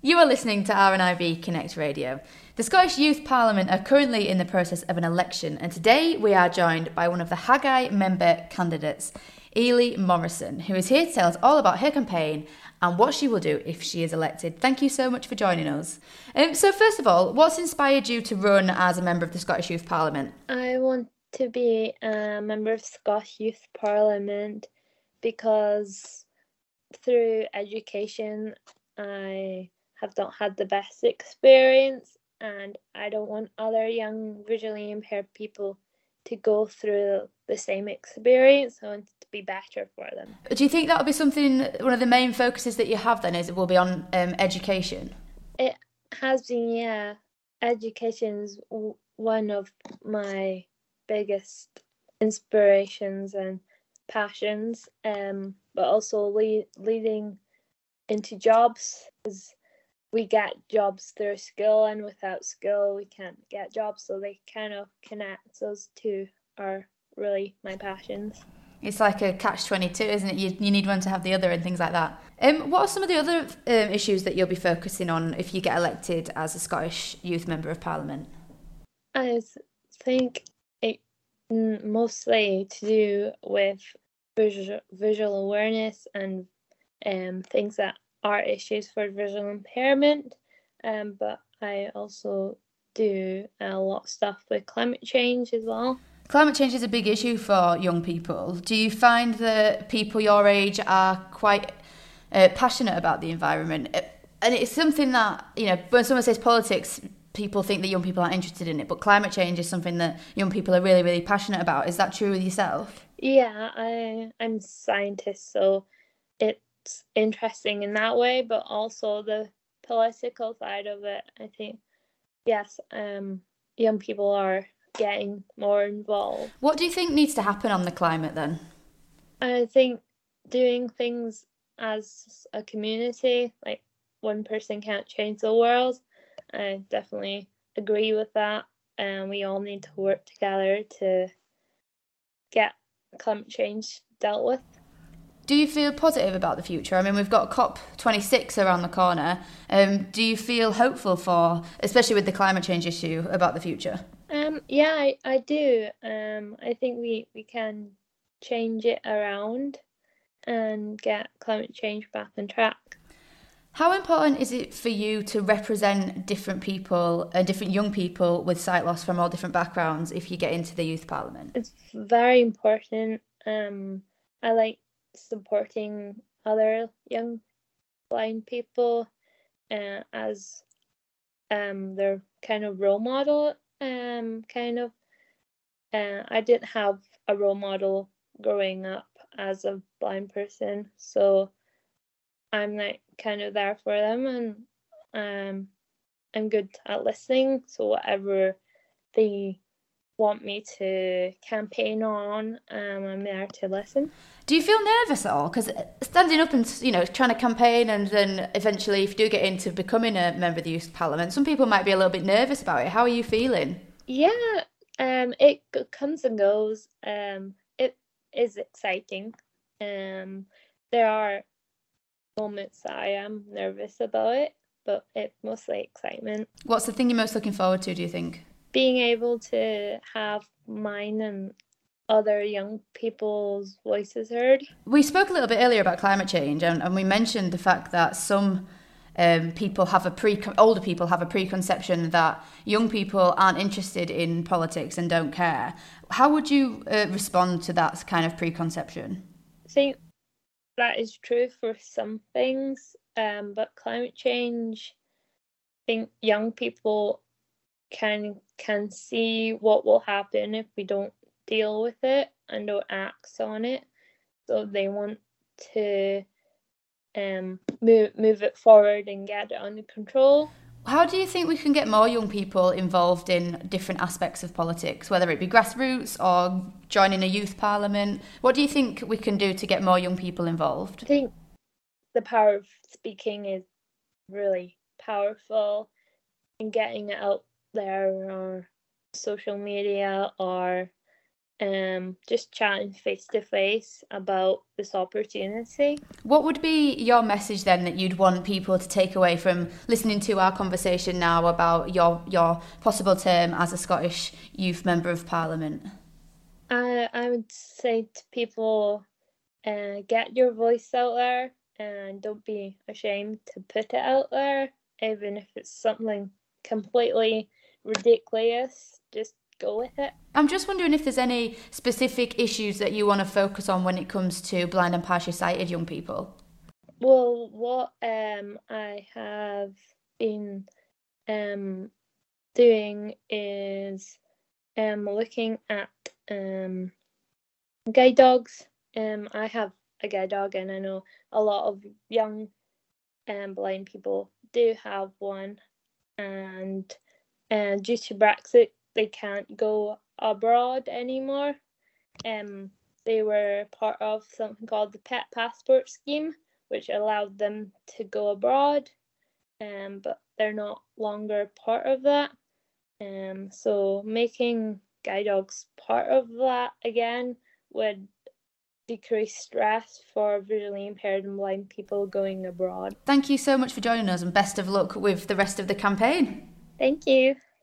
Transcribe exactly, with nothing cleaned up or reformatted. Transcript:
You are listening to R N I B Connect Radio. The Scottish Youth Parliament are currently in the process of an election, and today we are joined by one of the Haggai member candidates, Ely Morrison, who is here to tell us all about her campaign and what she will do if she is elected. Thank you so much for joining us. Um, so first of all, what's inspired you to run as a member of the Scottish Youth Parliament? I want to be a member of Scottish Youth Parliament because through education I have not had the best experience, and I don't want other young visually impaired people to go through the same experience. I want it to be better for them. Do you think that'll be something, one of the main focuses that you have then, is it will be on um, education? It has been, yeah. Education is w- one of my biggest inspirations and passions, um, but also le- leading into jobs, because we get jobs through skill, and without skill we can't get jobs, so they kind of connect. Those two are really my passions. It's like a catch twenty-two, isn't it? You, you need one to have the other and things like that. Um, what are some of the other um, issues that you'll be focusing on if you get elected as a Scottish Youth Member of Parliament? I think it mostly to do with visual, visual awareness and um, things that are issues for visual impairment, um, but I also do a lot of stuff with climate change as well. Climate change is a big issue for young people. Do you find that people your age are quite uh, passionate about the environment? And it's something that, you know, when someone says politics, people think that young people aren't interested in it, but climate change is something that young people are really, really passionate about. Is that true with yourself? Yeah, I, I'm a scientist, so it's interesting in that way, but also the political side of it, I think, yes, um, young people are getting more involved. What do you think needs to happen on the climate then? I think doing things as a community, like one person can't change the world. I definitely agree with that, and we all need to work together to get climate change dealt with. Do you feel positive about the future? I mean, we've got COP twenty-six around the corner. Um, do you feel hopeful for, especially with the climate change issue, about the future? Um, yeah, I, I do. Um, I think we, we can change it around and get climate change back on track. How important is it for you to represent different people and uh, different young people with sight loss from all different backgrounds if you get into the youth parliament? It's very important. Um, I like supporting other young blind people uh, as um, their kind of role model. Um, kind of. Uh, I didn't have a role model growing up as a blind person, so I'm like kind of there for them, and um, I'm good at listening. So whatever they want me to campaign on, um, I'm there to listen. Do you feel nervous at all? Because standing up and, you know, trying to campaign, and then eventually if you do get into becoming a member of the Youth Parliament, some people might be a little bit nervous about it. How are you feeling? Yeah, um, it comes and goes. Um, it is exciting. Um, there are moments that I am nervous about it, but it's mostly excitement. What's the thing you're most looking forward to, do you think? Being able to have mine and other young people's voices heard. We spoke a little bit earlier about climate change, and, and we mentioned the fact that some um, people have a pre older people have a preconception that young people aren't interested in politics and don't care. How would you uh, respond to that kind of preconception? I think that is true for some things, um, but climate change, I think young people can can see what will happen if we don't deal with it and don't act on it. So they want to um move move it forward and get it under control. How do you think we can get more young people involved in different aspects of politics, whether it be grassroots or joining a youth parliament? What do you think we can do to get more young people involved? I think the power of speaking is really powerful, and getting it out there on social media or um, just chatting face to face about this opportunity. What would be your message then that you'd want people to take away from listening to our conversation now about your your possible term as a Scottish Youth Member of Parliament? I I would say to people, uh, get your voice out there and don't be ashamed to put it out there, even if it's something completely ridiculous. Just go with it. I'm just wondering if there's any specific issues that you want to focus on when it comes to blind and partially sighted young people. Well, what um I have been um doing is um looking at um guide dogs. Um, I have a guide dog, and I know a lot of young um blind people do have one, and and due to Brexit, they can't go abroad anymore. Um, they were part of something called the Pet Passport Scheme, which allowed them to go abroad, um, but they're not longer part of that. Um, so making guide dogs part of that again would decrease stress for visually impaired and blind people going abroad. Thank you so much for joining us, and best of luck with the rest of the campaign. Thank you.